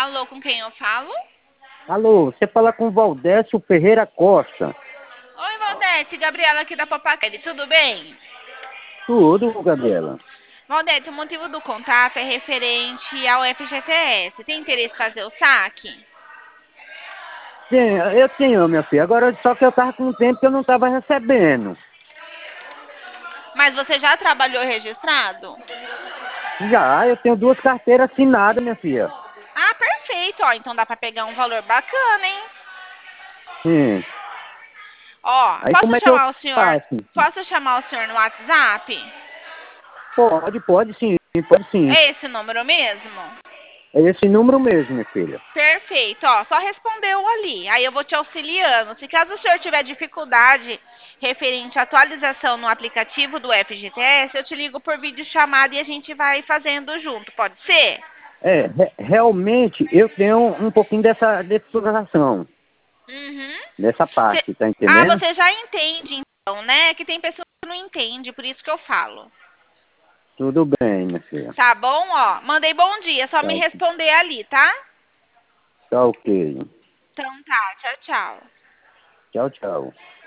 Alô, com quem eu falo? Alô, você fala com Valdécio Ferreira Costa. Oi, Valdete, Gabriela aqui da Papaquete, tudo bem? Tudo, Gabriela. Valdete, o motivo do contato é referente ao FGTS. Tem interesse em fazer o saque? Eu tenho, minha filha. Agora, só que eu tava com um tempo que eu não tava recebendo. Mas você já trabalhou registrado? Já, eu tenho 2 carteiras assinadas, minha filha. Ah, perfeito, ó, então dá pra pegar um valor bacana, hein? Sim. Ó, Aí como é que eu faço? posso chamar o senhor no WhatsApp? Pode sim, pode sim. É esse número mesmo? É esse número mesmo, minha filha. Perfeito, ó, só respondeu ali. Aí eu vou te auxiliando. Se caso o senhor tiver dificuldade referente à atualização no aplicativo do FGTS, eu te ligo por videochamada e a gente vai fazendo junto, pode ser? Realmente eu tenho um pouquinho dessa exploração, Uhum. dessa Cê- parte, tá Ah, entendendo? você já entende então, né? Que tem pessoas que não entendem, por isso que eu falo. Tudo bem, minha filha. Tá bom, ó. Mandei bom dia, só me Tá, responder ali, tá? tá ok. Então tá, tchau, tchau. Tchau, tchau.